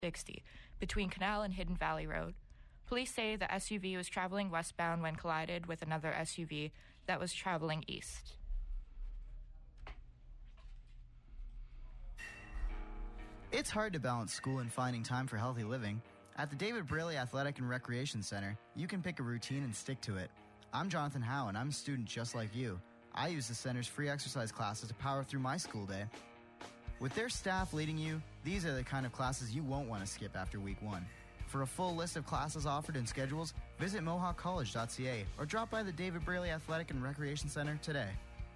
60 between Canal and Hidden Valley Road. Police say the SUV was traveling westbound when collided with another SUV that was traveling east. It's hard to balance school and finding time for healthy living. At the David Braley Athletic and Recreation Center, you can pick a routine and stick to it. I'm Jonathan Howe, and I'm a student just like you. I use the center's free exercise classes to power through my school day. With their staff leading you, these are the kind of classes you won't want to skip after week one. For a full list of classes offered and schedules, visit mohawkcollege.ca or drop by the David Braley Athletic and Recreation Center today.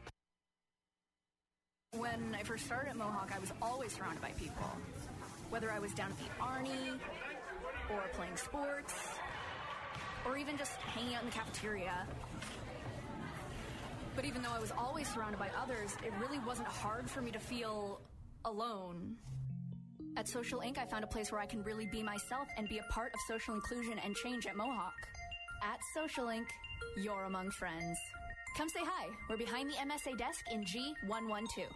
When I first started at Mohawk, I was always surrounded by people. Whether I was down at the Arnie, or playing sports, or even just hanging out in the cafeteria. But even though I was always surrounded by others, it really wasn't hard for me to feel alone. At Social Inc., I found a place where I can really be myself and be a part of social inclusion and change at Mohawk. At Social Inc., you're among friends. Come say hi. We're behind the MSA desk in G112.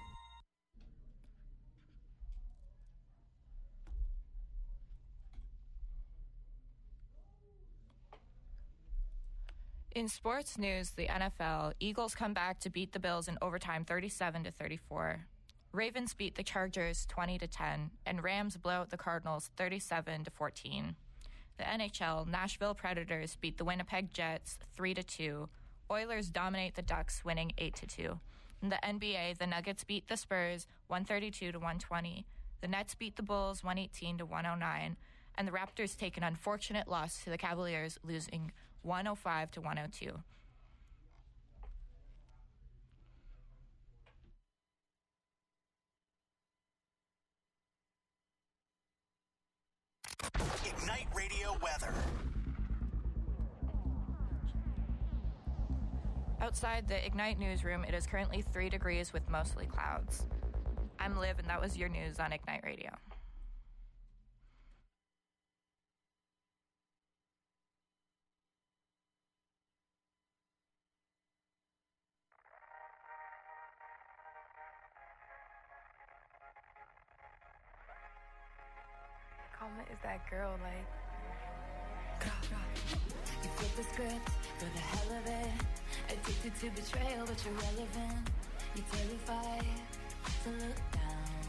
In sports news, the NFL, Eagles come back to beat the Bills in overtime 37-34. Ravens beat the Chargers 20-10, and Rams blow out the Cardinals 37-14. The NHL, Nashville Predators beat the Winnipeg Jets 3-2. Oilers dominate the Ducks, winning 8-2. In the NBA, the Nuggets beat the Spurs 132-120. The Nets beat the Bulls 118-109. And the Raptors take an unfortunate loss to the Cavaliers, losing 105-102. Ignite Radio weather. Outside the Ignite newsroom, it is currently 3 degrees with mostly clouds. I'm Liv, and that was your news on Ignite Radio. Karma is that girl, like. You flip the script for the hell of it. Addicted to betrayal, but you're relevant. You're terrified to look down.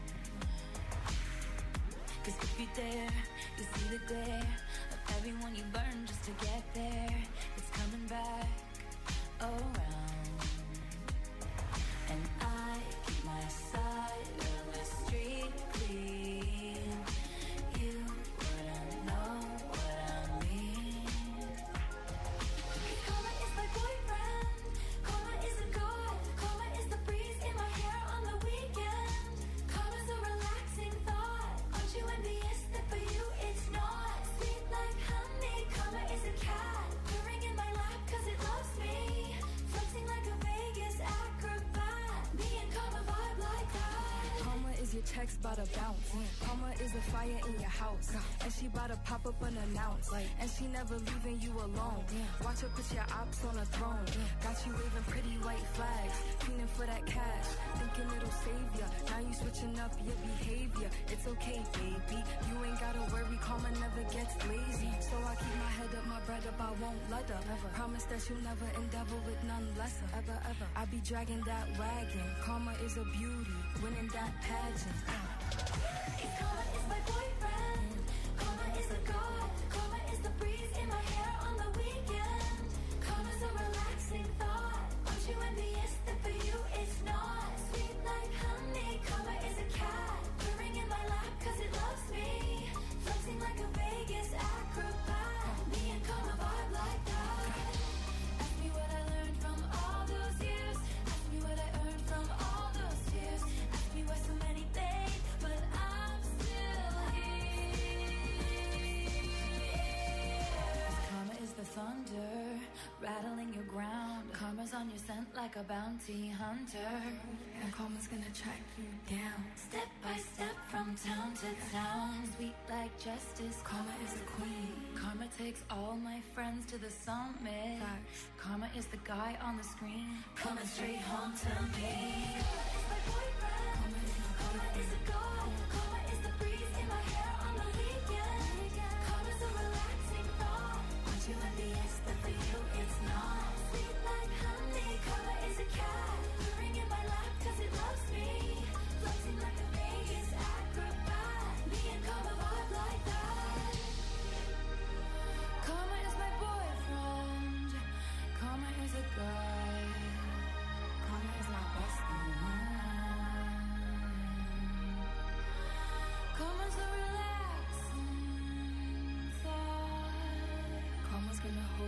Cause if you dare, you see the glare of everyone you burn just to get there. It's coming back around. And I keep my side of the street clean. You wouldn't know what I mean. Karma is my boyfriend. Karma is a god. Karma is the breeze in my hair on the weekend. Karma's a relaxing thought. Aren't you envious that for you it's not? Sweet like honey. Karma is a cat purring in my lap cause it loves me. Flexing like a Vegas acrobat. Me and Karma vibe like that. Karma is your checks bout to bounce. Karma is a fire in your house. And she bout to pop up unannounced. And she never leaving you alone. Watch her put your ops on a throne. Got you waving pretty white flags. Feeling for that cash. Thinking it'll save ya. Now you switching up your behavior. It's okay, baby. You ain't gotta worry. Karma never gets lazy. So I keep my head up, my bread up. I won't let her. Never. Promise that you'll never endeavor with none lesser. Ever, ever. I be dragging that wagon. Karma is a beauty. Winning that pageant. Karma is my boyfriend. Karma is a god. Karma is the breeze in my hair on the weekend. Karma's a relaxing thought. Aren't you envious that for you it's not? Sweet like honey. Karma is a cat purring in my lap cause it loves me. Flexing like a Vegas acrobat. Me and Karma vibe like that. Ask me what I learned from all those years. Ask me what I earned from all those tears. Ask me why so many things, but I'm still here. Karma is the thunder rattling your ground. Karma's on your scent like a bounty hunter. And karma's gonna track you down. Step by step from town to town. Sweet like justice. Karma is the queen. Karma takes all my friends to the summit. Facts. Karma is the guy on the screen coming straight home to me. Karma is my boyfriend. Karma is a god. Karma is the breeze in my hair on the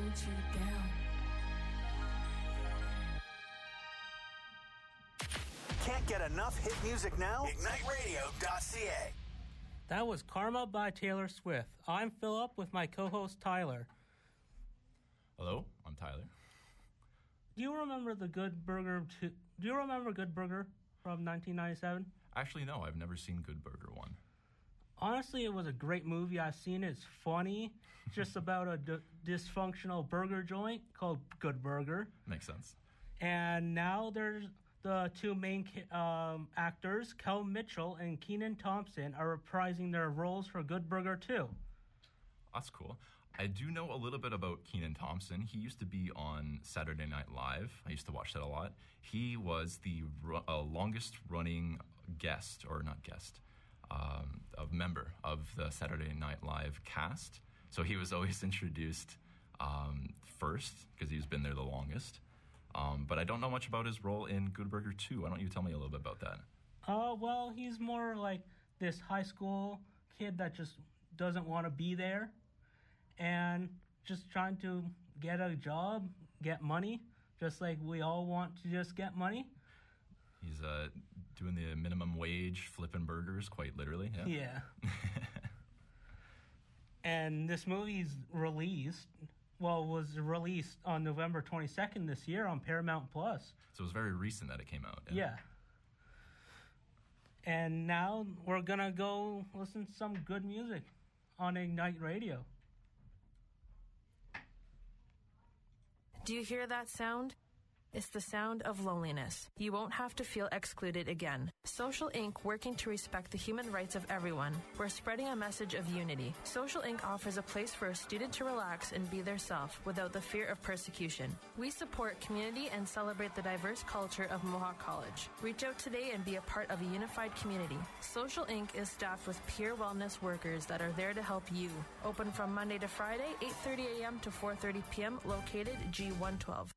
hold you down. Can't get enough hit music now? IgniteRadio.ca. That was Karma by Taylor Swift. I'm Philip with my co-host Tyler. Hello, I'm Tyler. Do you remember the Good Burger? Do you remember Good Burger from 1997? Actually, no, I've never seen Good Burger 1. Honestly, it was a great movie. I've seen it. It's funny. Just about a dysfunctional burger joint called Good Burger. Makes sense. And now there's the two main actors, Kel Mitchell and Kenan Thompson, are reprising their roles for Good Burger 2. That's cool. I do know a little bit about Kenan Thompson. He used to be on Saturday Night Live. I used to watch that a lot. He was the longest running guest, or not guest, a member of the Saturday Night Live cast. So he was always introduced first because he's been there the longest. But I don't know much about his role in Good Burger 2. Why don't you tell me a little bit about that? Well, he's more like this high school kid that just doesn't want to be there and just trying to get a job, get money, just like we all want to just get money. He's doing the minimum wage, flipping burgers, quite literally. Yeah. And this movie's was released on November 22nd this year on Paramount Plus. So it was very recent that it came out. Yeah. And now we're going to go listen to some good music on Ignite Radio. Do you hear that sound? It's the sound of loneliness. You won't have to feel excluded again. Social Inc., working to respect the human rights of everyone. We're spreading a message of unity. Social Inc. offers a place for a student to relax and be their self without the fear of persecution. We support community and celebrate the diverse culture of Mohawk College. Reach out today and be a part of a unified community. Social Inc. is staffed with peer wellness workers that are there to help you. Open from Monday to Friday, 8:30 a.m. to 4:30 p.m., located G112.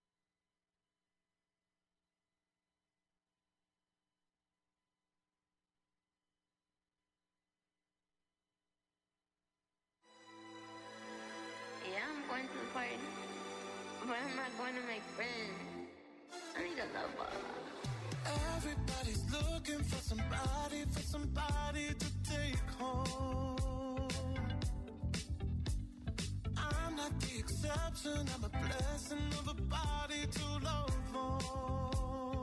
Going to the party, but I'm not going to make friends. I need a lover. Everybody's looking for somebody to take home. I'm not the exception, I'm a blessing of a body to love on.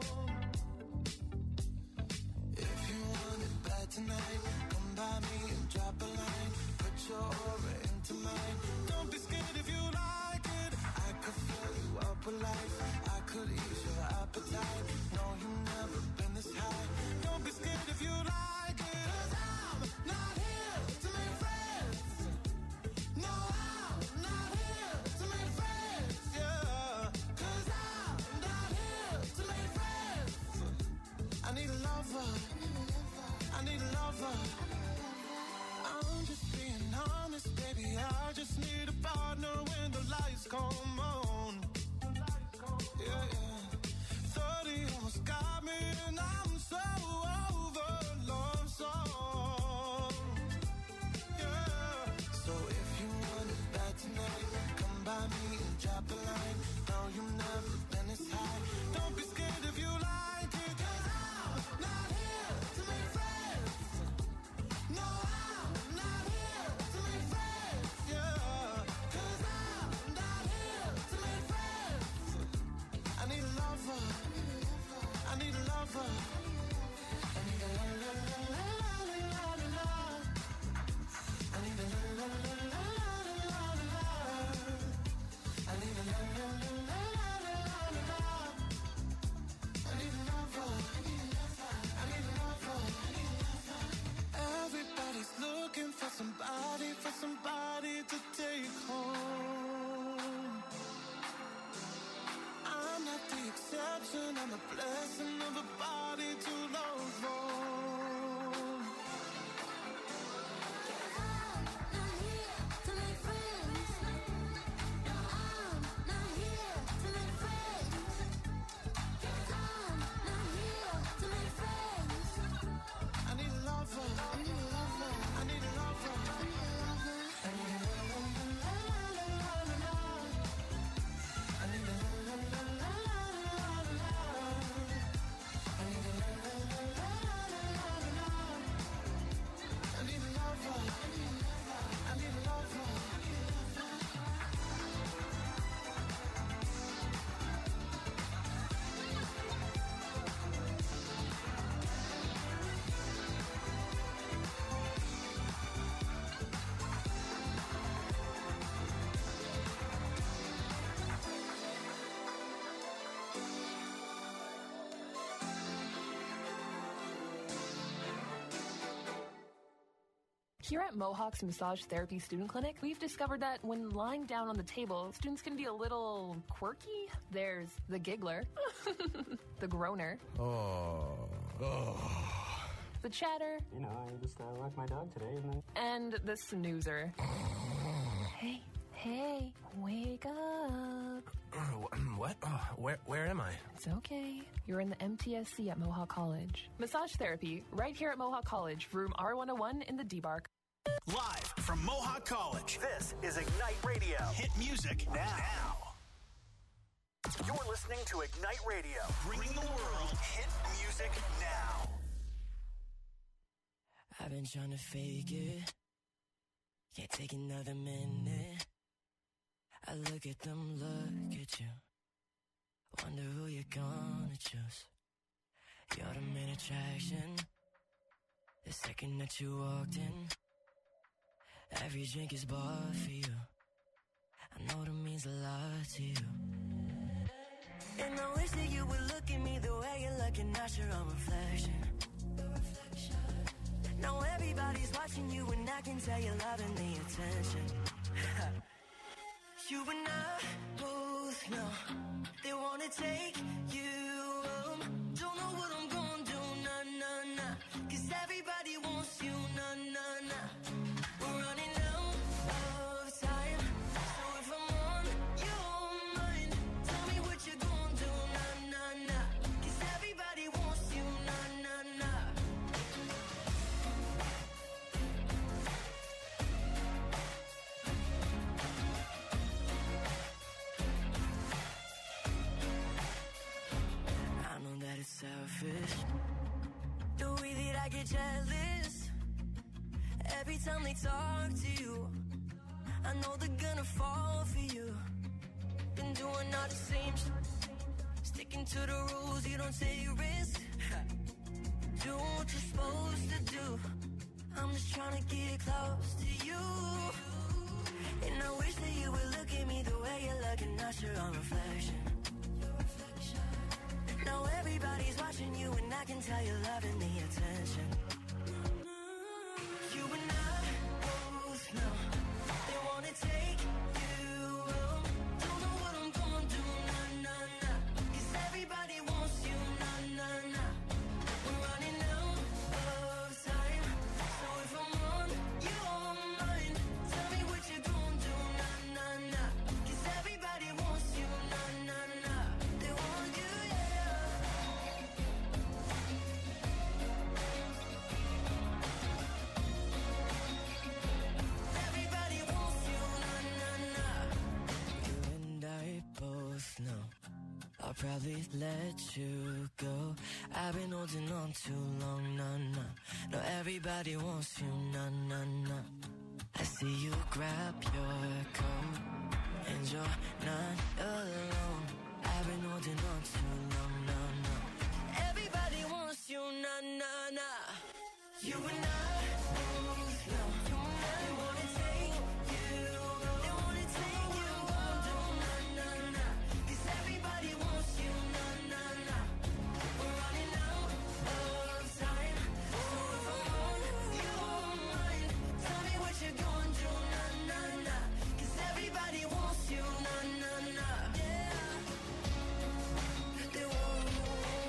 If you want it bad tonight, come by me and drop a line. Put your aura into mine. Don't be scared if you like it. I could fill you up with life. I could ease your appetite. No, you've never been this high. Don't be scared if you like it. 'Cause I'm not here to make friends. No, I'm not here to make friends. Yeah. 'Cause I'm not here to make friends. I need a lover. I need a lover. I'm just being honest, baby. I just need a partner when the lights come on. Yeah, yeah. 30 almost got me, and I'm so over love song. Yeah. So if you want it bad tonight, come by me and drop a line. No, you've never been this high. Don't be scared if you like it. 'Cause I'm not here to make friends. No, I'm not here to make friends. Yeah. 'Cause I'm not here to make friends. I need a lover. I need a lover. Here at Mohawk's Massage Therapy Student Clinic, we've discovered that when lying down on the table, students can be a little quirky. There's the giggler, the groaner, the chatter, I just walked my dog today, and the snoozer. Hey, wake up. What? Where am I? It's okay. You're in the MTSC at Mohawk College. Massage therapy, right here at Mohawk College, room R101 in the D-Bark. Live from Mohawk College, this is Ignite Radio. Hit music now. You're listening to Ignite Radio, bringing the world hit music now. I've been trying to fake it. Can't take another minute. I look at them, look at you. Wonder who you're gonna choose. You're the main attraction. The second that you walked in, every drink is bought for you. I know that means a lot to you. And I wish that you would look at me the way you're looking at your own reflection. Now everybody's watching you and I can tell you're loving the attention. You and I both know they wanna take you home. Don't know what I'm gonna do, nah. Cause everybody wants you, nah. We're running out of time. So if I'm on your mind, tell me what you're gonna do, nah. Cause everybody wants you, nah. It's selfish the way that I get jealous every time they talk to you. I know they're gonna fall for you. Been doing all the same sticking to the rules, you don't take risks. Do what you're supposed to do. I'm just trying to get close to you. And I wish that you would look at me the way you're looking at your own reflection. Now everybody's watching you and I can tell you're loving the attention. You and I both know they wanna take you home. Don't know what I'm gonna do, nah. Cause everybody wants you, nah. We're running out of time. So if I'm on your mind, tell me what you're gonna do, nah. Cause everybody wants you, nah. They want you, yeah. Everybody wants you, nah. You and I both know I'll probably let you go. I've been holding on too long, nah. No, everybody wants you, nah. I see you grab your coat and you're not alone. I've been holding on too long, nah. Everybody wants you, nah. You and I both know they wanna take you. They wanna take you home, nah. Cause everybody wants you, nah. We're running out of time. So if I'm on your mind, tell me what you're gonna do, nah. Cause everybody wants you, nah. Yeah. They want you.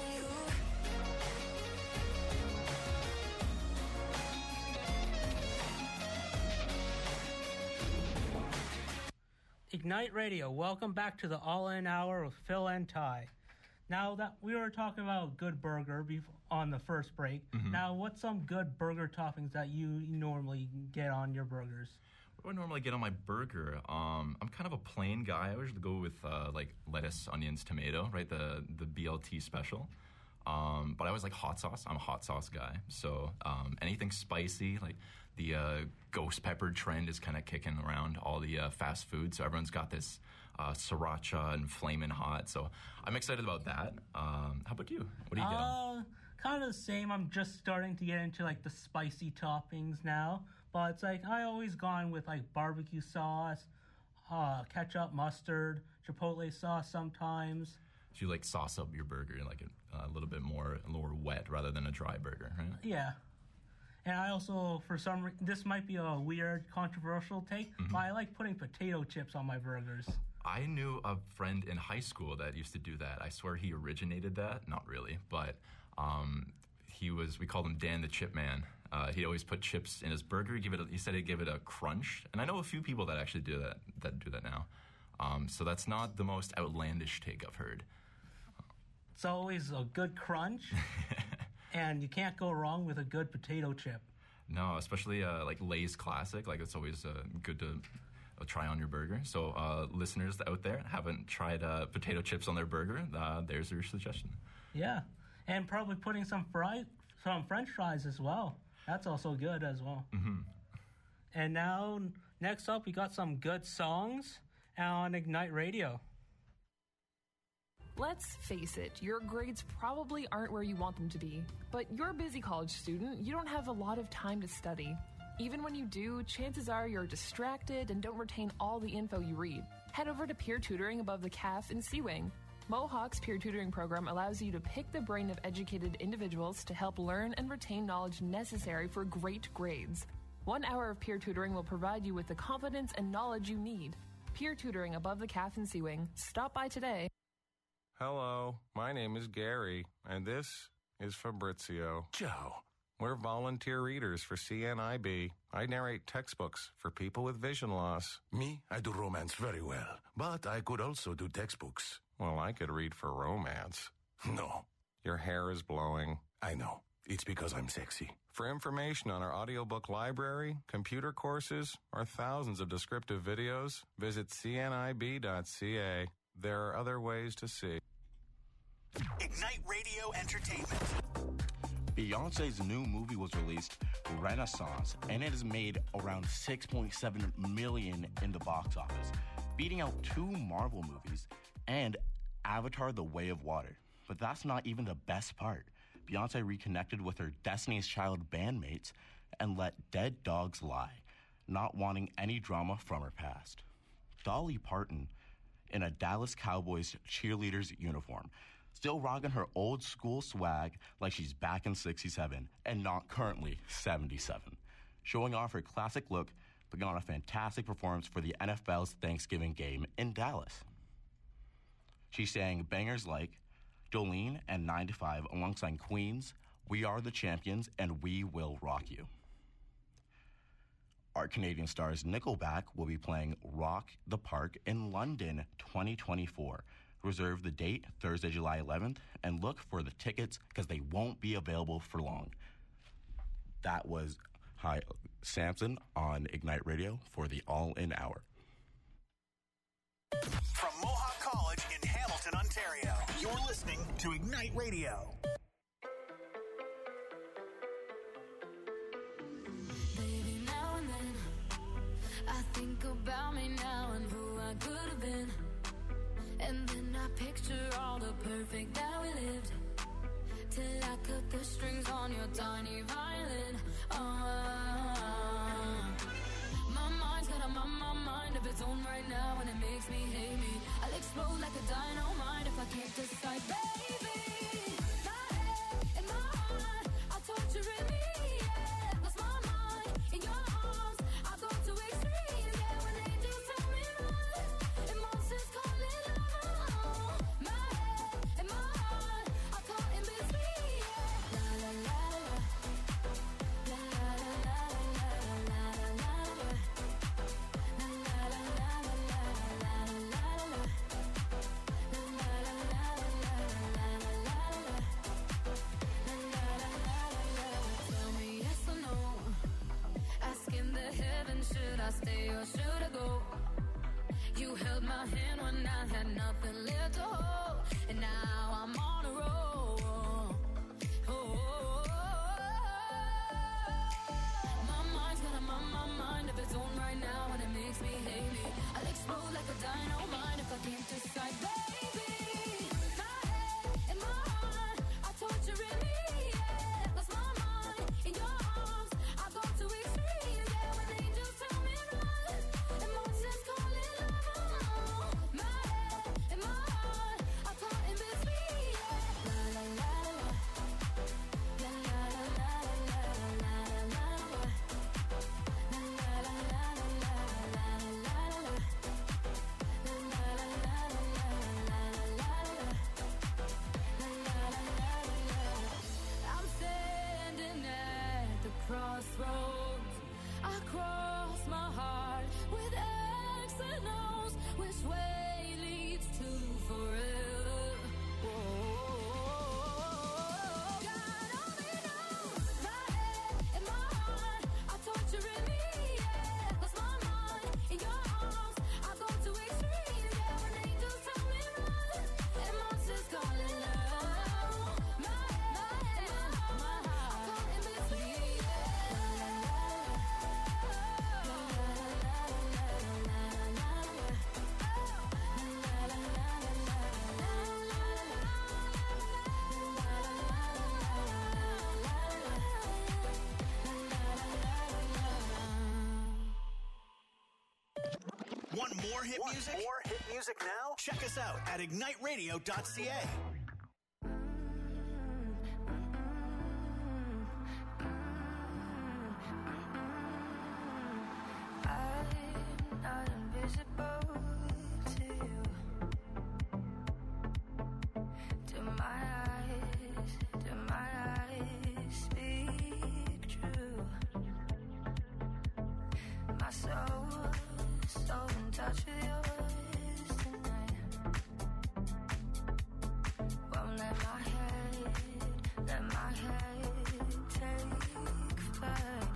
Ignite Radio, welcome back to the All-In Hour with Phil and Ty. Now that we were talking about good burger on the first break, now what's some good burger toppings that you normally get on your burgers? What do I normally get on my burger? I'm kind of a plain guy. I usually go with like lettuce, onions, tomato, right? The BLT special. But I always like hot sauce. I'm a hot sauce guy. So anything spicy, like the ghost pepper trend is kind of kicking around all the fast food. So everyone's got this sriracha and flamin' hot. So I'm excited about that. How about you? What do you get on? Kind of the same. I'm just starting to get into like the spicy toppings now. But it's like I always gone with like barbecue sauce, ketchup, mustard, chipotle sauce sometimes. So you like sauce up your burger, like a little bit more wet rather than a dry burger, right? Yeah. And I also, this might be a weird, controversial take, but I like putting potato chips on my burgers. I knew a friend in high school that used to do that. I swear he originated that. Not really, but we called him Dan the Chip Man. He'd always put chips in his burger. He said he'd give it a crunch. And I know a few people that actually do that now. So that's not the most outlandish take I've heard. It's always a good crunch, and you can't go wrong with a good potato chip. No, especially like Lay's Classic. Like, it's always good to try on your burger. So listeners out there haven't tried potato chips on their burger, there's your suggestion. Yeah, and probably putting some French fries as well. That's also good as well. Mm-hmm. And now, next up, we got some good songs on Ignite Radio. Let's face it, your grades probably aren't where you want them to be. But you're a busy college student, you don't have a lot of time to study. Even when you do, chances are you're distracted and don't retain all the info you read. Head over to Peer Tutoring Above the Calf in Seawing. Mohawk's peer tutoring program allows you to pick the brain of educated individuals to help learn and retain knowledge necessary for great grades. 1 hour of peer tutoring will provide you with the confidence and knowledge you need. Peer Tutoring Above the Calf in Seawing. Stop by today. Hello, my name is Gary, and this is Fabrizio. Ciao. We're volunteer readers for CNIB. I narrate textbooks for people with vision loss. Me, I do romance very well, but I could also do textbooks. Well, I could read for romance. No. Your hair is blowing. I know. It's because I'm sexy. For information on our audiobook library, computer courses, or thousands of descriptive videos, visit cnib.ca. There are other ways to see. Ignite Radio Entertainment. Beyonce's new movie was released, Renaissance, and it has made around $6.7 million in the box office, beating out 2 Marvel movies and Avatar: The Way of Water. But that's not even the best part. Beyonce reconnected with her Destiny's Child bandmates and let dead dogs lie, not wanting any drama from her past. Dolly Parton, in a Dallas Cowboys cheerleader's uniform, still rocking her old school swag like she's back in 67 and not currently 77. Showing off her classic look, putting on a fantastic performance for the NFL's Thanksgiving game in Dallas. She sang bangers like Jolene and 9 to 5 alongside Queen's We Are the Champions and We Will Rock You. Our Canadian stars Nickelback will be playing Rock the Park in London 2024. Reserve the date Thursday, July 11th, and look for the tickets because they won't be available for long. That was Samson on Ignite Radio for the All-In Hour. From Mohawk College in Hamilton, Ontario, you're listening to Ignite Radio. Baby, now and then I think about me now and who I could have been. And then I picture all the perfect that we lived, till I cut the strings on your tiny violin. My mind's got a mind of its own right now, and it makes me hate me. I'll explode like a dynamite if I can't decide, baby. My head and my heart are torturing me. Yeah, lost my mind in your arms. I go to extremes. Yeah, when angels tell me run, emotions call it love. My head and my heart are caught in between. Yeah, la la la la, la la la la la la la la. Should I stay or should I go? You held my hand when I had nothing left to hold, and now I'm on a roll. My mind's got a mind of its own right now, and it makes me hate me. I'll explode like a dynamite if I can't decide, baby. My head and my heart are torturing me. Yeah, lost my mind in your arms. I go to extremes. Yeah, when angels tell me run, emotions call it love. My head and my heart are caught in between. Yeah, la la Want more hit music? More hit music now? Check us out at igniteradio.ca. I'm not invisible to you. Do my eyes speak true? My soul's so in touch with yours tonight. Won't let my head take flight.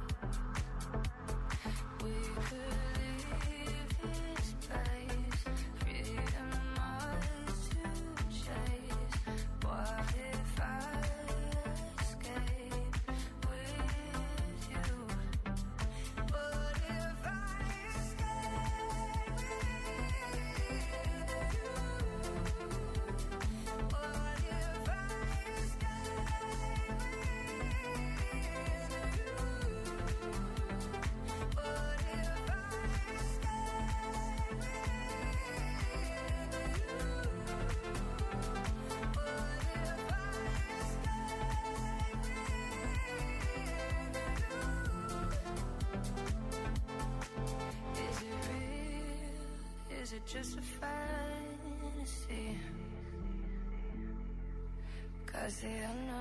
We could leave this place, freedom ours to chase. What if I escape with you? What if I escape with you? What if I Is it real? Is it just a fantasy? 'Cause the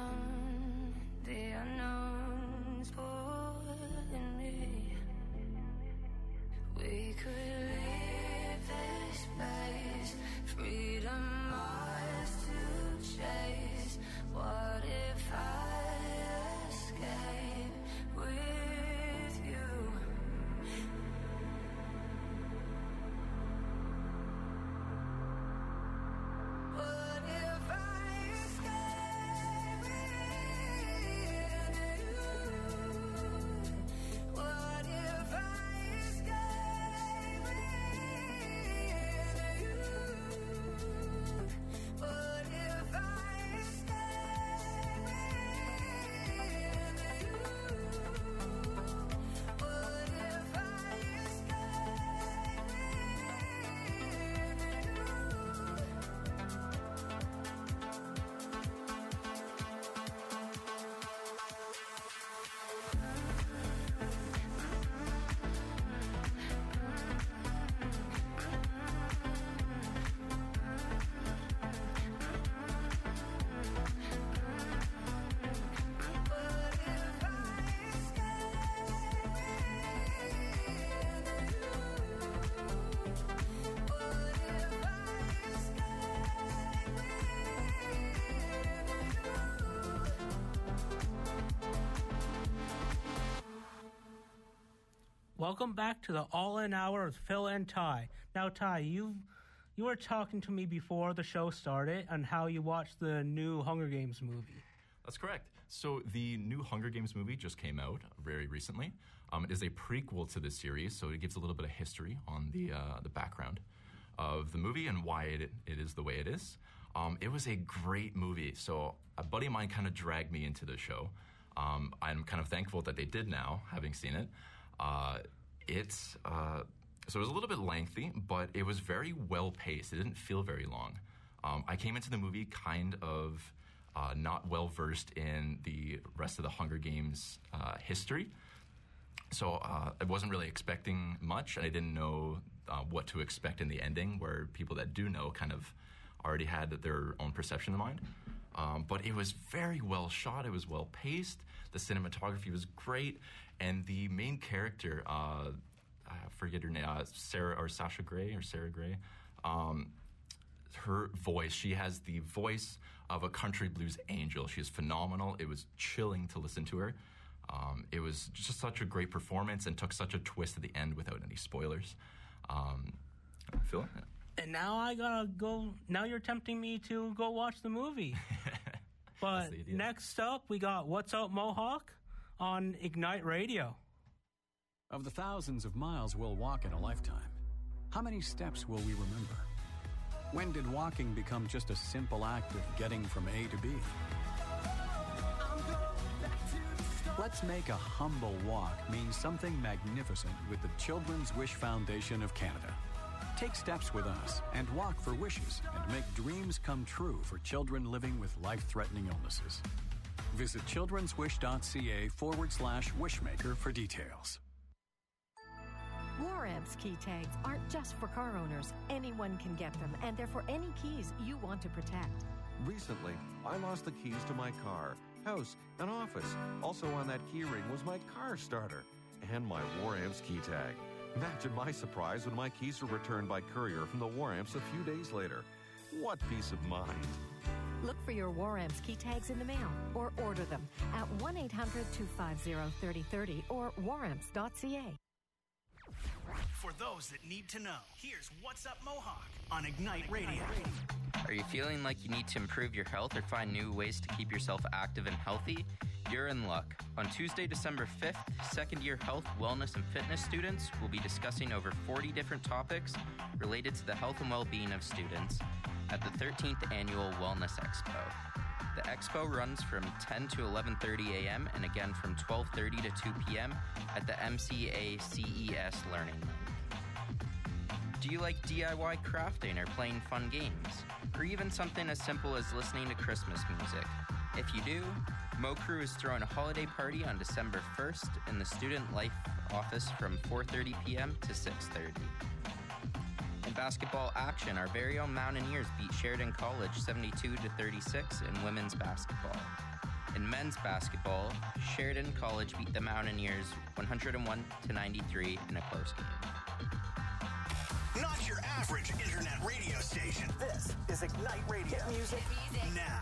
unknown's pulling me. We could leave this place, freedom ours to chase. What if I escape with you? What if I escape with you? What if I escape with you? What if I escape with you? What if I Welcome back to the All-In Hour with Phil and Ty. Now, Ty, you were talking to me before the show started on how you watched the new Hunger Games movie. That's correct. So the new Hunger Games movie just came out very recently. It is a prequel to the series, so it gives a little bit of history on the background of the movie and why it is the way it is. It was a great movie. So a buddy of mine kind of dragged me into the show. I'm kind of thankful that they did now, having seen it. So it was a little bit lengthy, but it was very well paced. It didn't feel very long. I came into the movie kind of not well versed in the rest of the Hunger Games history. So I wasn't really expecting much, and I didn't know what to expect in the ending, where people that do know kind of already had their own perception in mind. But it was very well shot. It was well paced. The cinematography was great. And the main character, I forget her name, Sasha Grey. Her voice, she has the voice of a country blues angel. She is phenomenal. It was chilling to listen to her. It was just such a great performance and took such a twist at the end without any spoilers. Phil? And now I gotta go. Now you're tempting me to go watch the movie. But next up, we got What's Up Mohawk on Ignite Radio. Of the thousands of miles we'll walk in a lifetime, how many steps will we remember? When did walking become just a simple act of getting from A to B? Let's make a humble walk mean something magnificent with the Children's Wish Foundation of Canada. Take steps with us and walk for wishes and make dreams come true for children living with life-threatening illnesses. Visit childrenswish.ca/wishmaker for details. War Amps key tags aren't just for car owners. Anyone can get them, and they're for any keys you want to protect. Recently, I lost the keys to my car, house, and office. Also on that key ring was my car starter and my War Amps key tag. Imagine my surprise when my keys were returned by courier from the War Amps a few days later. What peace of mind. Look for your War Amps key tags in the mail or order them at 1-800-250-3030 or waramps.ca. For those that need to know, here's What's Up Mohawk on Ignite Radio. Are you feeling like you need to improve your health or find new ways to keep yourself active and healthy? You're in luck. On Tuesday, December 5th, second-year health, wellness, and fitness students will be discussing over 40 different topics related to the health and well-being of students at the 13th Annual Wellness Expo. The expo runs from 10 to 11:30 a.m. and again from 12:30 to 2 p.m. at the MCA CES Learning Link. Do you like DIY crafting or playing fun games? Or even something as simple as listening to Christmas music? If you do, Mo Crew is throwing a holiday party on December 1st in the Student Life office from 4:30 p.m. to 6:30. In basketball action, our very own Mountaineers beat Sheridan College 72-36 in women's basketball. In men's basketball, Sheridan College beat the Mountaineers 101-93 in a close game. Not your average internet radio station. This is Ignite Radio. Hit music now.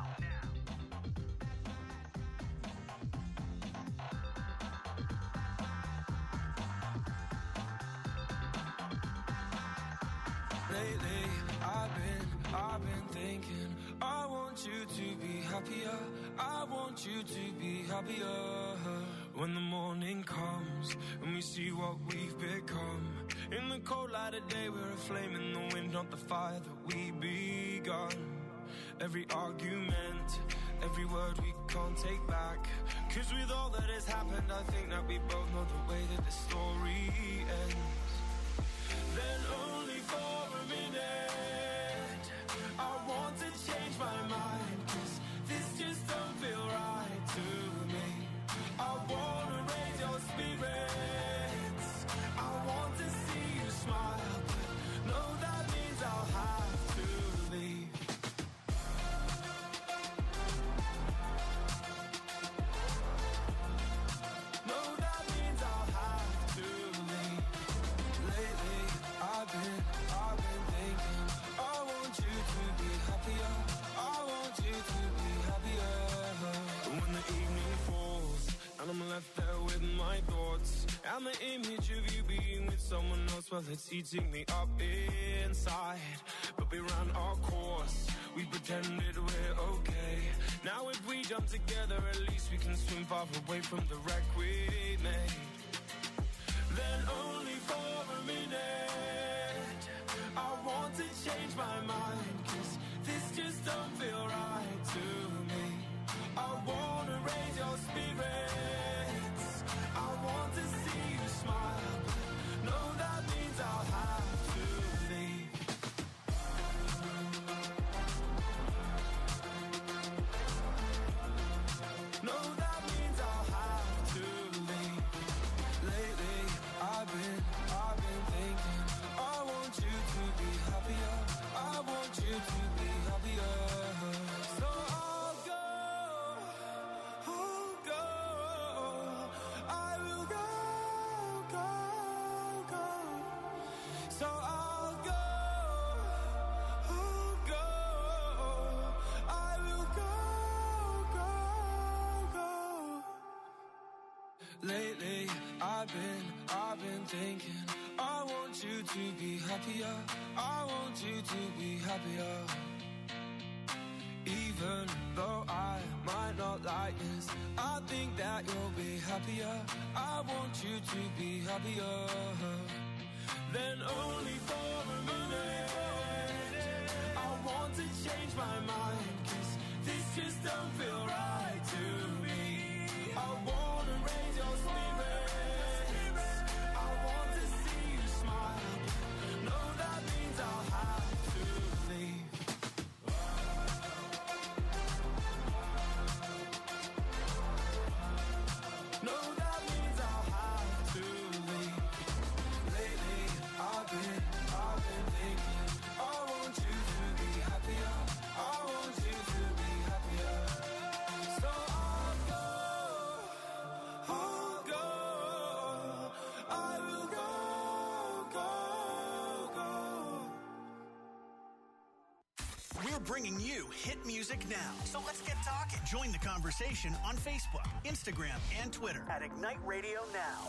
Lately, I've been thinking, I want you to be happier. I want you to be happier. When the morning comes and we see what we've become. In the cold light of day, we're a flame in the wind, not the fire that we begun. Every argument, every word we can't take back. 'Cause with all that has happened, I think that we both know the way that the story ends. Then only for a minute, I want to change my mind. 'Cause this just don't feel right to me. I wanna raise your spirits. I want to see you smile, but no, that means I'll have to leave. No, that means I'll have to leave. Lately, I've been thinking, I want you to be happier. I want you to be happier. When the evening falls and I'm left there with my thoughts, and the image of you being with someone else, well, it's eating me up inside. But we ran our course, we pretended we're okay. Now if we jump together, at least we can swim far away from the wreck we made. Then only for a minute, I want to change my mind. 'Cause this just don't feel right to me. I wanna raise your spirits. I want to see you smile. No, that means I'll have to leave. No, that means I'll have to leave. Lately, I've been thinking, I want you to be happier. I want you to be happier. So I'll go. I will go. So I'll go. I will go. Lately, I've been thinking, I want you to be happier. I want you to be happier. Even though I might not like this, I think that you'll be happier. I want you to be happier. Then only for a minute, I want to change my mind. 'Cause this just don't feel right to me. I wanna raise your spirits. I want to see you smile. No, bringing you hit music now. So let's get talking. Join the conversation on Facebook, Instagram, and Twitter at Ignite Radio Now.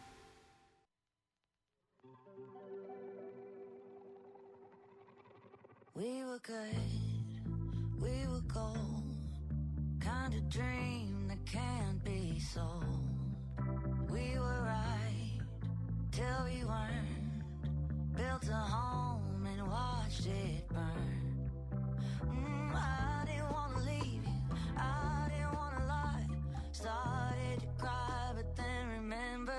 We were good, we were gold, kind of dream that can't be sold. We were right till we weren't, built a home and watched it burn. I didn't want to leave you, I didn't want to lie, started to cry but then remembered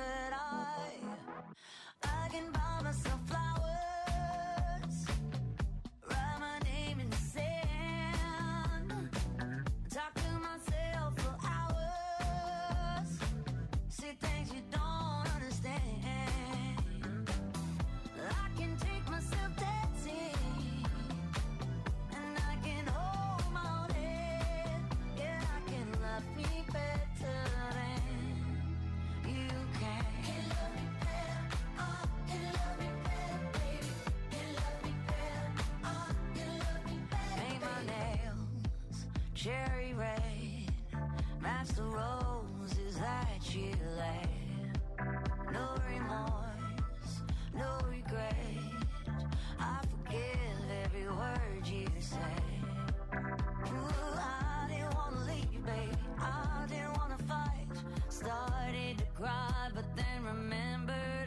I can buy myself flowers, write my name in the sand, talk to myself for hours, see things you don't understand. I can take myself dancing, and I can hold my own head. Yeah, I can love me better than you can. Can love me better, oh, can love me better, baby. Can love me better, oh, can love me better. Paint my nails cherry red, match the roses that you laid. No remorse, no regret, I forgive every word you say. Ooh, I didn't want to leave, baby, I didn't want to fight, started to cry but then remembered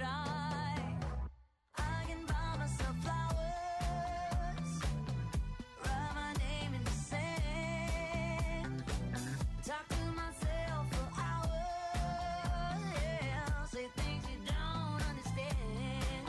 I can buy myself flowers, write my name in the sand, talk to myself for hours, yeah, say things you don't understand.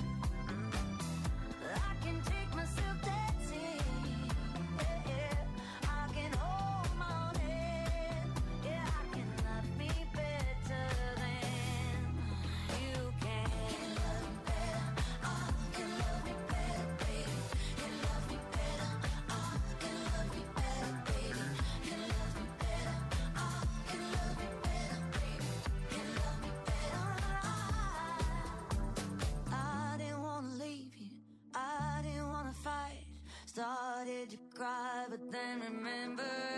I can take myself dancing, yeah, I can hold my own head, yeah, I can love me better than you can. Can love me better, oh, can love me better, baby. Can love me better, oh, can love me better, baby. Can love me better, oh, can love me better, baby. Can love me better, I didn't want to leave you, I didn't want to fight, started to cry but then remembered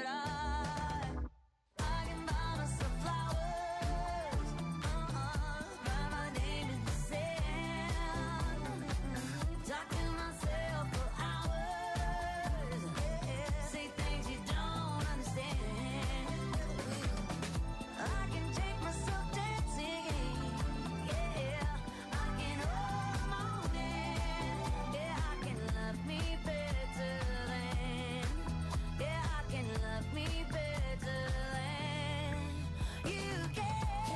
I can buy myself flowers, write my name in the sand, talk to myself for hours, say things you don't understand. I can take myself dancing, yeah, I can hold my own hand, yeah, I can love me better than, yeah, I can love me better than you can.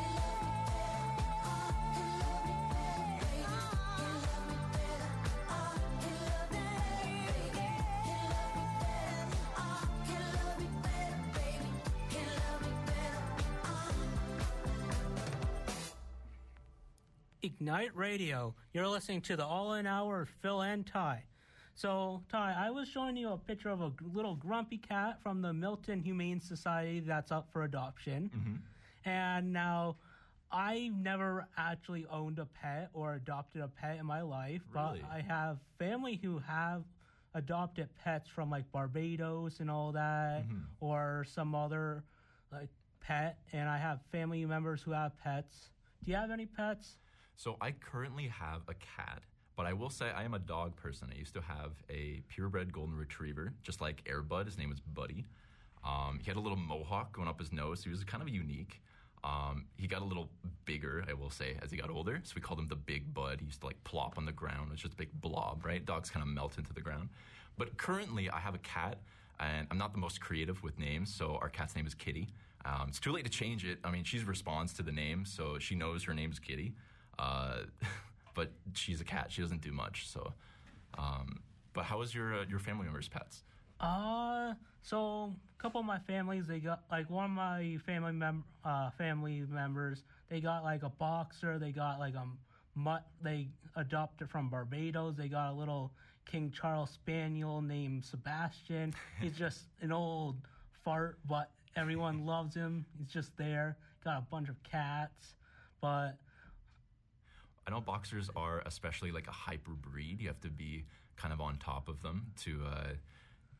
Ignite Radio. You're listening to the All-In Hour with Phil and Ty. So, Ty, I was showing you a picture of a little grumpy cat from the Milton Humane Society that's up for adoption. And now, I never actually owned a pet or adopted a pet in my life, Really? but I have family who have adopted pets from like Barbados and all that, or some other like pet, and I have family members who have pets. Do you have any pets? So I currently have a cat, but I will say I am a dog person. I used to have a purebred golden retriever, just like Air Bud. His name was Buddy. He had a little mohawk going up his nose. He was kind of unique. He got a little bigger, I will say, as he got older. So we called him the Big Bud. He used to like plop on the ground. It was just a big blob, right? Dogs kind of melt into the ground. But currently I have a cat, and I'm not the most creative with names, so our cat's name is Kitty. It's too late to change it. I mean, she responds to the name, so she knows her name's Kitty. But she's a cat. She doesn't do much. So, but how is your family members' pets? So a couple of my families, they got like one of my family members. They got like a boxer. They got like a mutt. They adopted from Barbados. They got a little King Charles Spaniel named Sebastian. He's just an old fart, but everyone loves him. He's just there. Got a bunch of cats, but I know boxers are especially like a hyper breed. You have to be kind of on top of them to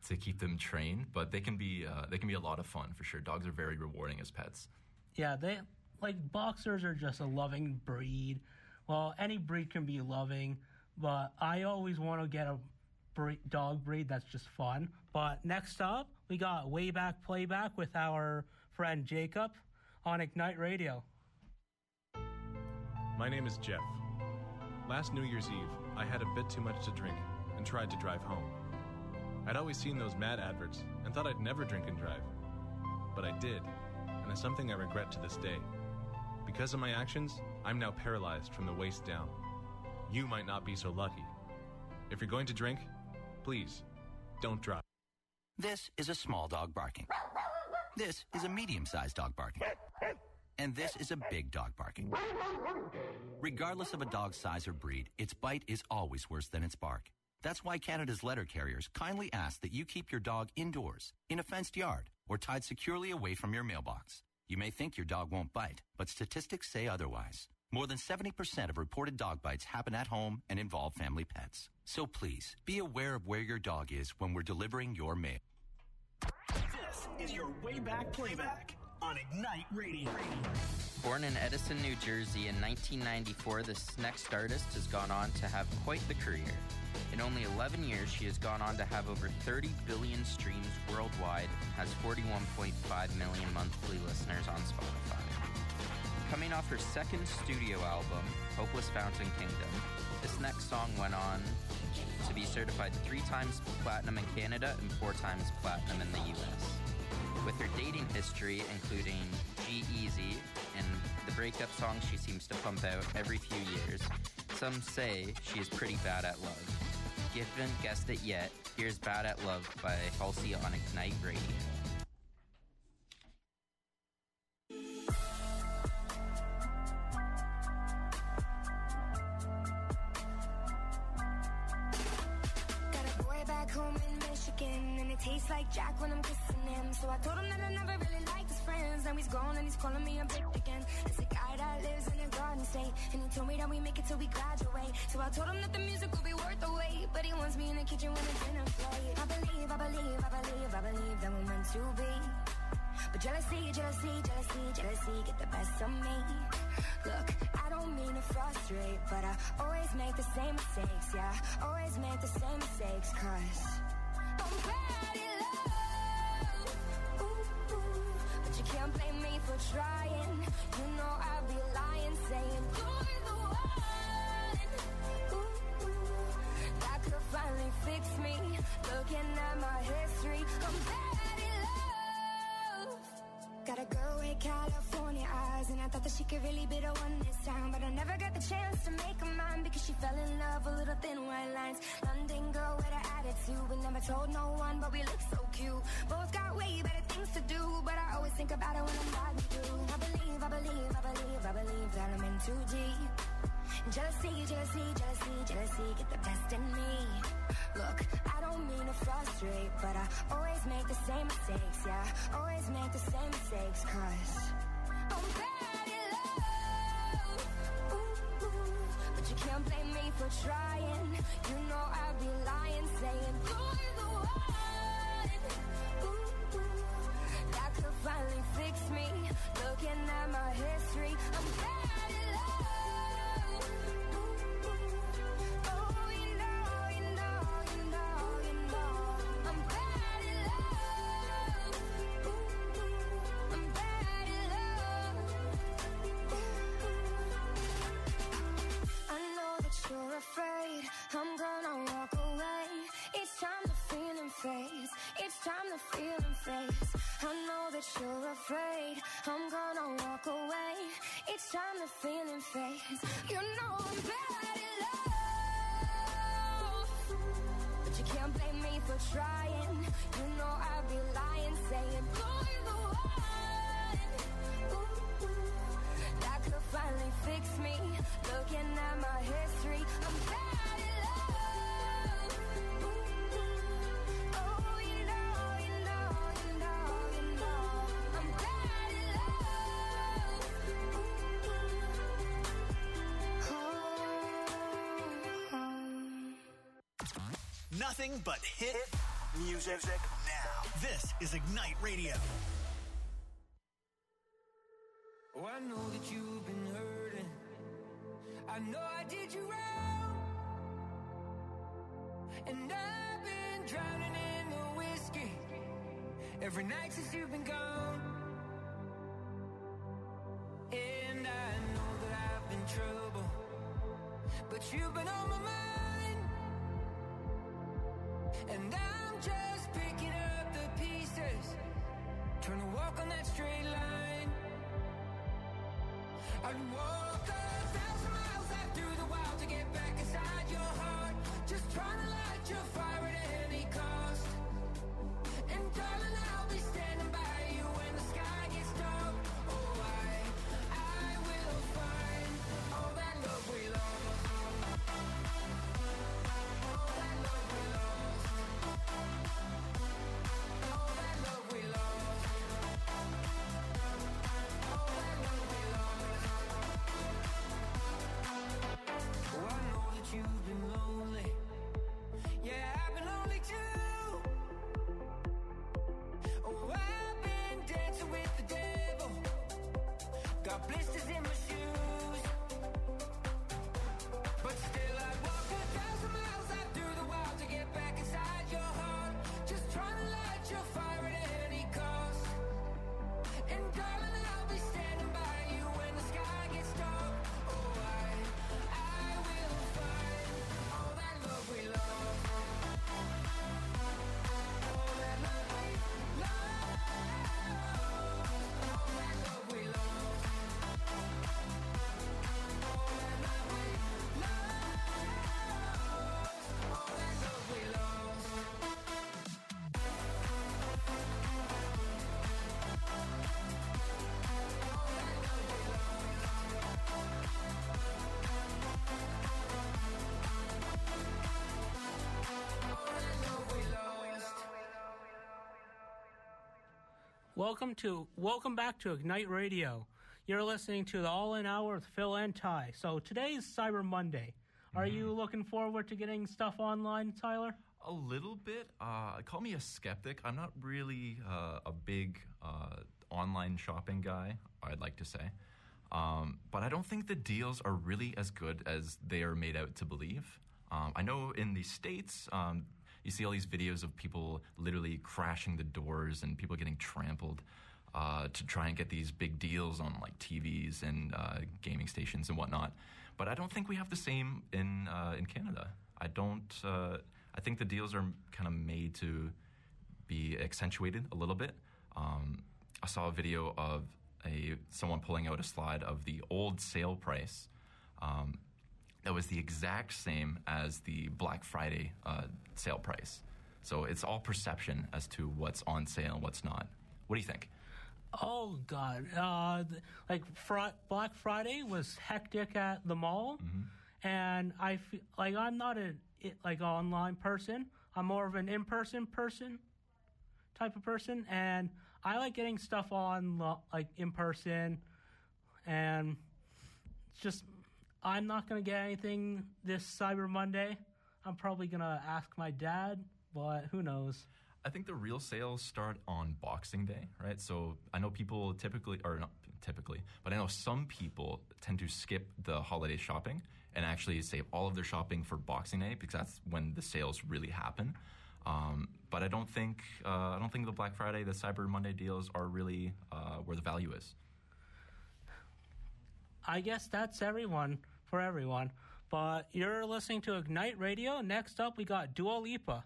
to keep them trained, but they can be a lot of fun for sure. Dogs are very rewarding as pets. Yeah, boxers are just a loving breed. Well, any breed can be loving, but I always want to get a dog breed that's just fun. But next up, we got Way Back Playback with our friend Jacob on Ignite Radio. My name is Jeff. Last New Year's Eve, I had a bit too much to drink and tried to drive home. I'd always seen those Mad adverts and thought I'd never drink and drive. But I did, and it's something I regret to this day. Because of my actions, I'm now paralyzed from the waist down. You might not be so lucky. If you're going to drink, please, don't drive. This is a small dog barking. This is a medium-sized dog barking. And this is a big dog barking. Regardless of a dog's size or breed, its bite is always worse than its bark. That's why Canada's letter carriers kindly ask that you keep your dog indoors, in a fenced yard, or tied securely away from your mailbox. You may think your dog won't bite, but statistics say otherwise. More than 70% of reported dog bites happen at home and involve family pets. So please, be aware of where your dog is when we're delivering your mail. This is your Way Back Playback on Ignite Radio. Born in Edison, New Jersey in 1994, this next artist has gone on to have quite the career. In only 11 years, she has gone on to have over 30 billion streams worldwide and has 41.5 million monthly listeners on Spotify. Coming off her second studio album, Hopeless Fountain Kingdom, this next song went on to be certified 3 times platinum in Canada and 4 times platinum in the US. With her dating history, including G-Eazy and the breakup song she seems to pump out every few years, some say she is pretty bad at love. If you haven't guessed it yet, here's Bad at Love by Halsey on Ignite Radio. Home in Michigan, and it tastes like Jack when I'm kissing him. So I told him that I never really liked his friends. Now he's gone and he's calling me a bitch again. It's a guy that lives in a garden state, and he told me that we make it till we graduate. So I told him that the music will be worth the wait, but he wants me in the kitchen when the dinner plate. I believe that we're meant to be. But jealousy get the best of me. Look, I don't mean to frustrate, but I always make the same mistakes, yeah. Always make the same mistakes, cause I'm bad in love. Ooh, ooh. But you can't blame me for trying. You know I'd be lying, saying you're the one. Ooh, ooh. That could finally fix me. Looking at my history, I'm bad in love. Got a girl with California eyes, and I thought that she could really be the one this time. But I never got the chance to make her mine, because she fell in love with little thin white lines. London girl with an attitude, but never told no one, but we look so cute. Both got way better things to do, but I always think about it when I'm riding through. I believe that I'm in too deep. Jealousy get the best in me. Look, I don't mean to frustrate, but I always make the same mistakes, yeah. Always make the same mistakes, cause I'm bad in love. Ooh, ooh. But you can't blame me for trying. You know I'd be lying, saying you're the one. Ooh, ooh. That could finally fix me. Looking at my history, I'm bad in love. Ooh, ooh. Oh, you know, I'm bad in love. Ooh, ooh. I'm bad in love. I know that you're afraid I'm gonna walk away. Each time the feeling fades, each time the feeling fades. I know that you're afraid I'm gonna walk away. Each time the feeling fades, you know I'm bad in love. But you can't blame me for trying. You know I'd be lying, saying you're the one. Ooh, ooh. That could finally fix me. Looking at my history, I'm bad in love. Ooh, ooh. Oh, you know, I'm bad in love. Ooh, ooh. Nothing but hit music now. This is Ignite Radio. Oh, I know that you've been hurting. I know I did you wrong. And I've been drowning in the whiskey every night since you've been gone. And I know that I've been trouble, but you've been on my mind. And I'm just picking up the pieces, trying to walk on that straight line. I'd walk 1,000 miles out through the wild to get back inside your heart, just trying to light your fire at any cost. And darling, I'll be standing by you when the sky gets dark. Oh, I will find all that love we lost. All that love we lost. All that love we lost. All that love we lost. Oh, I know that you've been lonely. Yeah, I've been lonely too. Oh, I've been dancing with the devil. Got blisters in my shoes. But still I'd walk 1,000 miles out through the wild to get back inside your heart, just trying to light your fire at any cost. And darling, I'll be standing by you when the sky gets dark. Oh, I will find all that love we lost. All that love we lost. All that love we lost. All that love we lost. All that love we lost. Welcome back to Ignite Radio. You're listening to the All In Hour with Phil and Ty. So today is Cyber Monday. Are you looking forward to getting stuff online, Tyler? A little bit. Call me a skeptic. I'm not really a big online shopping guy, I'd like to say. But I don't think the deals are really as good as they are made out to believe. I know in the States, you see all these videos of people literally crashing the doors and people getting trampled to try and get these big deals on like TVs and gaming stations and whatnot. But I don't think we have the same in Canada. I think the deals are kind of made to be accentuated a little bit. I saw a video of someone pulling out a slide of the old sale price that was the exact same as the Black Friday sale price. So it's all perception as to what's on sale and what's not. What do you think? Oh, God. Black Friday was hectic at the mall, and I feel like I'm not an online person. I'm more of an in-person type of person, and I like getting stuff on in person, and just I'm not going to get anything this Cyber Monday. I'm probably going to ask my dad, but who knows? I think the real sales start on Boxing Day, right? So I know people but I know some people tend to skip the holiday shopping and actually save all of their shopping for Boxing Day because that's when the sales really happen. But I don't think the Black Friday, the Cyber Monday deals are really where the value is. I guess that's for everyone. But you're listening to Ignite Radio. Next up, we got Dua Lipa.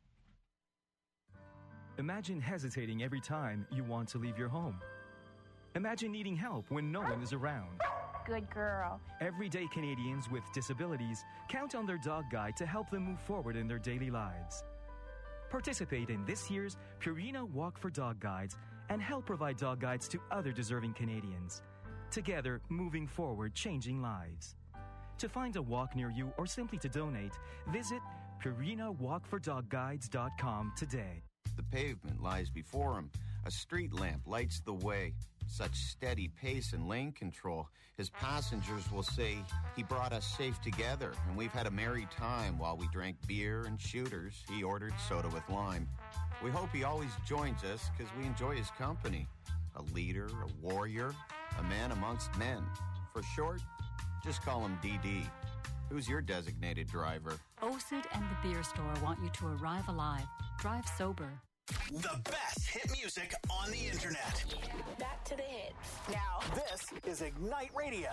Imagine hesitating every time you want to leave your home. Imagine needing help when no one is around. Good girl. Everyday Canadians with disabilities count on their dog guide to help them move forward in their daily lives. Participate in this year's Purina Walk for Dog Guides and help provide dog guides to other deserving Canadians. Together, moving forward, changing lives. To find a walk near you or simply to donate, visit PurinaWalkForDogGuides.com today. The pavement lies before him. A street lamp lights the way. Such steady pace and lane control. His passengers will say he brought us safe together, and we've had a merry time while we drank beer and shooters. He ordered soda with lime. We hope he always joins us because we enjoy his company. A leader, a warrior, a man amongst men. For short, just call him DD. Who's your designated driver? OSID and the Beer Store want you to arrive alive. Drive sober. The best hit music on the internet. Back to the hits. Now, this is Ignite Radio.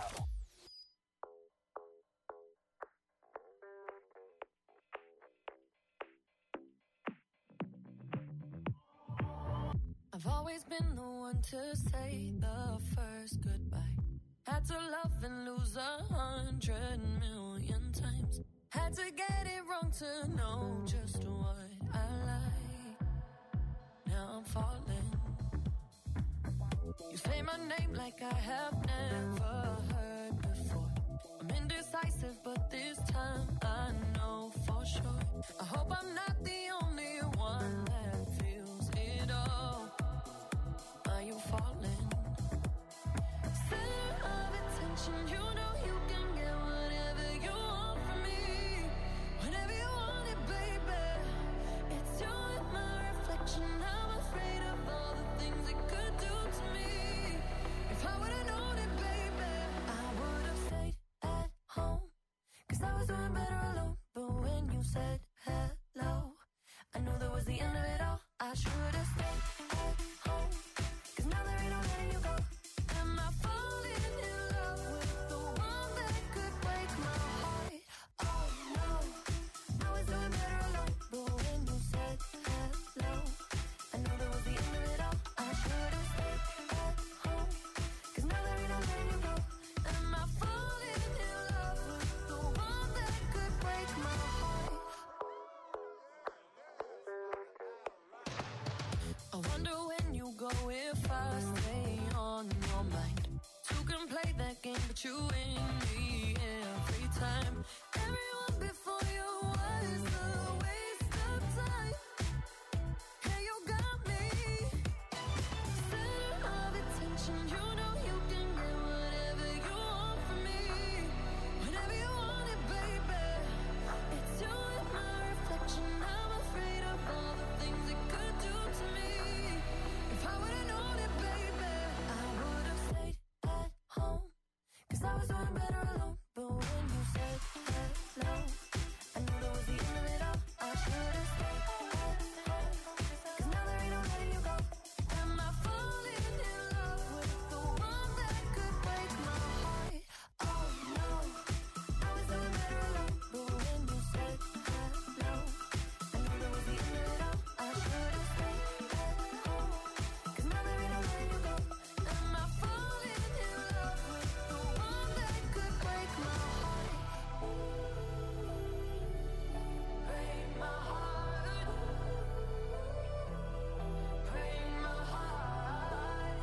I've always been the one to say the first goodbye. Had to love and lose 100 million times. Had to get it wrong to know just what I like. Now I'm falling. You say my name like I have never heard before. I'm indecisive, but this time I know for sure. I hope I'm not the only one that feels it all. Are you falling? Center of attention, you know you can get whatever you want from me. Whenever you want it, baby. It's you and my reflection. I'm afraid of all the things it could do to me. If I would've known it, baby, I would've stayed at home. 'Cause I was doing better alone. But when you said hello, I knew that was the end of it all. I should've stayed at home. 'Cause now there ain't no letting you go. Am I falling in love with the one that could break my heart? Oh no, I was doing better alone. But when you said hello, I knew that was the end of it all. I should've stayed at home. 'Cause now there ain't no letting you go. Am I falling in love with the one that could break my heart? I wonder when you go if I stay on your mind. Two can play that game, but you win me every time. Everyone before you was a waste of time. Yeah, you got me. Center of attention, you know you can get whatever you want from me. Whenever you want it, baby. It's you and my reflection. I'm afraid of all the things it could do to me. If I would've known it, baby, I would've stayed at home. 'Cause I was doing better alone. But when you said hello, I knew that was the end of it all. I should've stayed at home. 'Cause now there ain't no letting you go. Am I falling in love with the one that could break my heart? Oh no, I was doing better alone. But when you said hello, I knew that was the end of it all. I should've stayed at home. 'Cause now there ain't no letting you go. Am I falling in love with the one that could break my heart? Break my heart. Break my heart.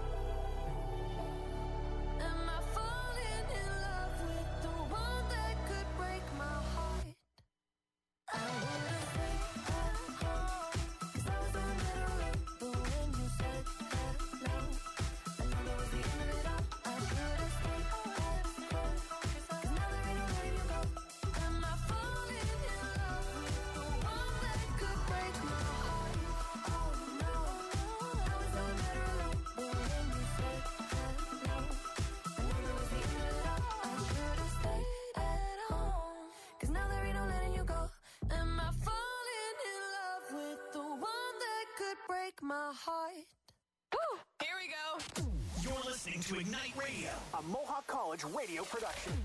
Am I falling in love with the one that could break my heart? I would've stayed at home. 'Cause I was doing better alone. But when you said hello, I knew that was the end of it all. I should've stayed at home. 'Cause now there ain't no letting you go. Am I falling in love with the one that could break my heart? Oh no, I was doing better alone. But when you said hello, I knew that was the end of it all. I should've stayed at home. 'Cause now there ain't no letting you go. Am I falling in love with the one that could break my heart? Woo! Here we go. You're listening to Ignite Radio, a Mohawk College radio production.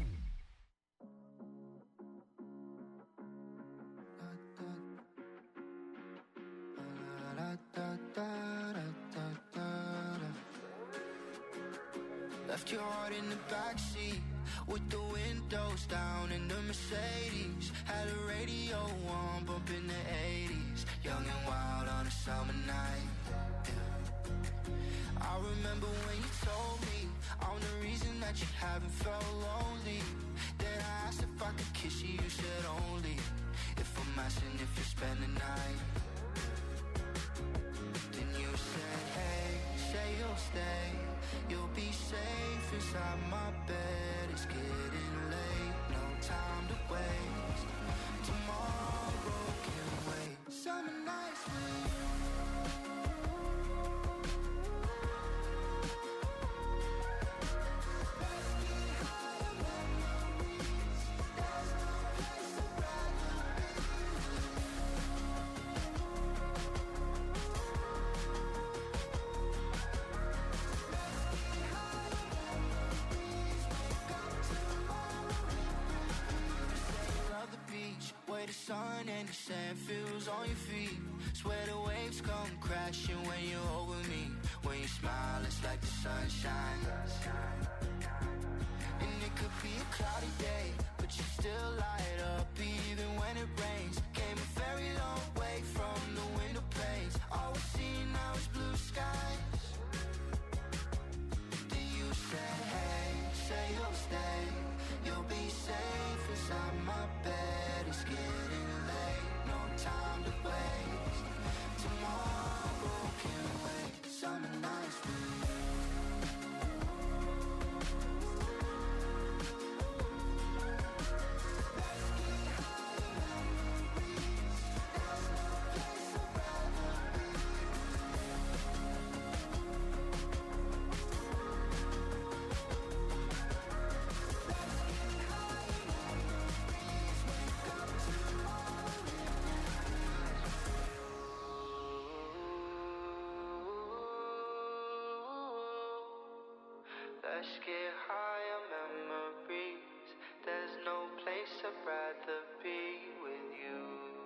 Left your heart in the backseat with the windows down in the Mercedes. Had a radio on, bumping the 80s. Young and wild on a summer night. Yeah. I remember when you told me I'm the reason that you haven't felt lonely. Then I asked if I could kiss you, you said only if I'm asking if you spend the night. Then you said you'll stay. You'll be safe inside my bed. It's getting late, no time to waste. Tomorrow can wait. Summer nights with you. Where the sun and the sand feels on your feet. Swear the waves come crashing when you're over me. When you smile, it's like the sunshine. And it could be a cloudy day, but you still light up even when it rains. Came a very long way from the window panes. All we see now is blue skies. Then you say, hey, say you'll stay. You'll be safe inside my bed. It's getting late, no time to waste. Tomorrow can wait. Summer nights with you. Let's get high on memories. There's no place I'd rather be with you.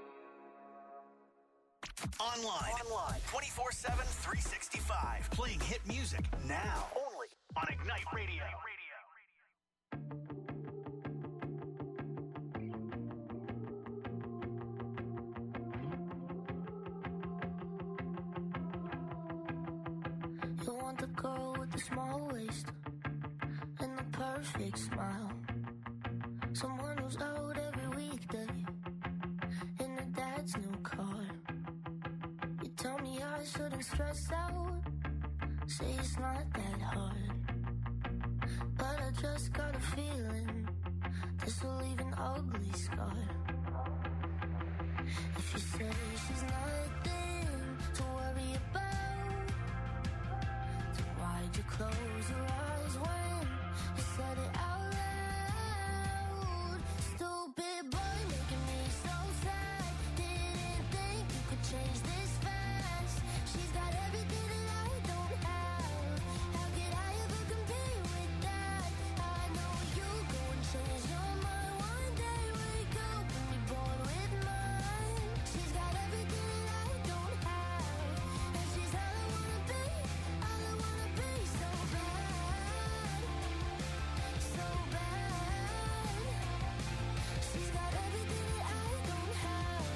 Online 24/7, 365. Playing hit music now. Only on Ignite Radio. You want the girl with the small waist and the perfect smile. Someone who's out every weekday in her dad's new car. You tell me I shouldn't stress out, say it's not that hard. But I just got a feeling this will leave an ugly scar. If you say she's nothing to worry about, then why'd you close your eyes when you said it out loud? Stupid boy making me so sad. Didn't think you could change this fast. She's got everything that I don't have. How could I ever compete with that? I know you go and change your mind one day. Wake up and be born with mine. She's got everything that I don't have, and she's all I wanna be. All I wanna be, so bad, so bad. She's got everything that I don't have.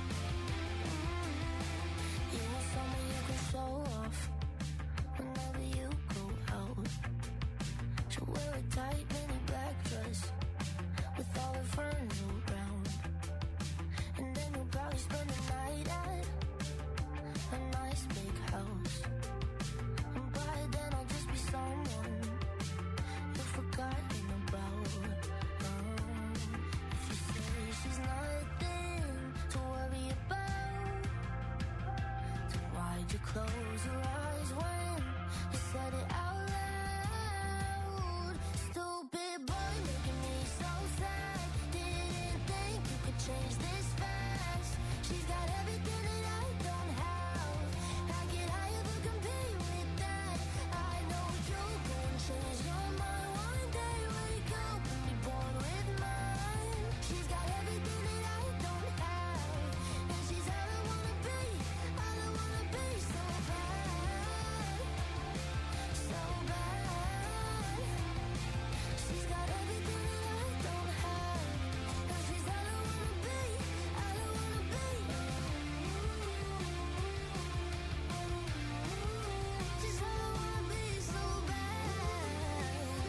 You want someone you can show off whenever you go out. She'll wear a tight mini black dress with all her friends around, and then you'll probably spend the night at a nice big house. And by then I'll just be someone you've forgotten about. If you say she's nothing to worry about, then why'd you close your eyes when you said it out loud? Stupid boy making me so sad. Didn't think you could change this fast. She's got everything that I don't have. How could I ever compete with that? I know you'll go and change your mind one day. Wake up and be born with mine. She's got everything that I don't have, and she's all I wanna be. All I wanna be, so bad, so bad. She's got everything that I don't have, and she's all I wanna be. All I wanna be. She's all I wanna be, so bad.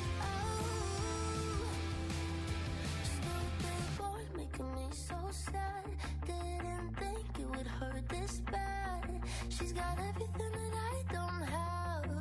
Oh, stupid boy making me so sad. Didn't think it would hurt this bad. She's got everything that I don't have.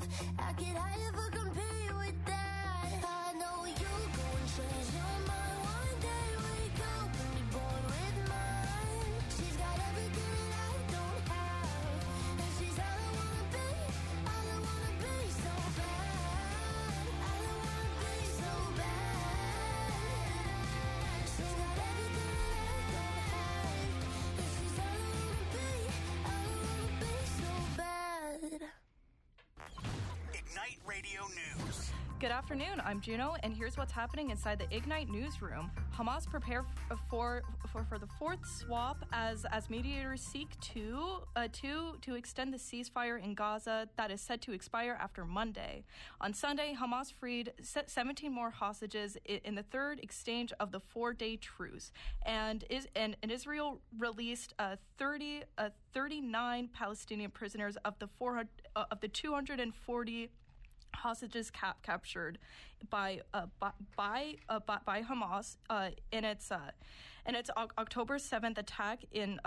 Good afternoon, I'm Juno, and here's what's happening inside the Ignite newsroom. Hamas prepare for the fourth swap as mediators seek to extend the ceasefire in Gaza that is set to expire after Monday. On Sunday, Hamas freed 17 more hostages in the third exchange of the 4-day truce, and Israel released 39 Palestinian prisoners of the 240 hostages captured by Hamas in its October 7th attack in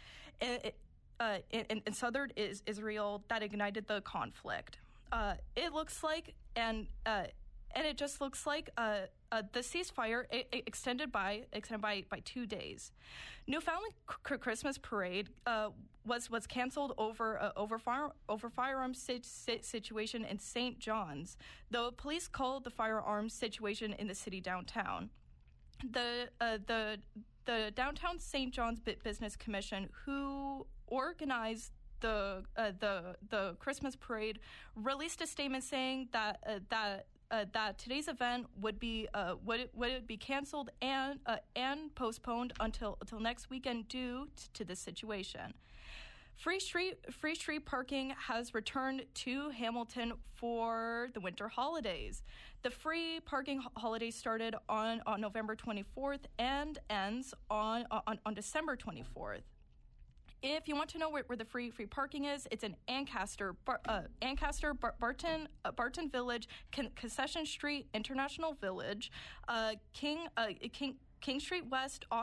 southern Israel that ignited the conflict. It looks like it just looks like the ceasefire extended by 2 days. Newfoundland Christmas parade was canceled over firearms situation in St. John's, though police called the firearms situation in the city downtown. The downtown St. John's Business Commission, who organized the Christmas parade, released a statement saying that today's event would be canceled and postponed until next weekend due to this situation. Free street parking has returned to Hamilton for the winter holidays. The free parking holiday started on November 24th and ends on December 24th. If you want to know where the free parking is, it's in Ancaster, Barton Village, Concession Street, International Village, King Street West,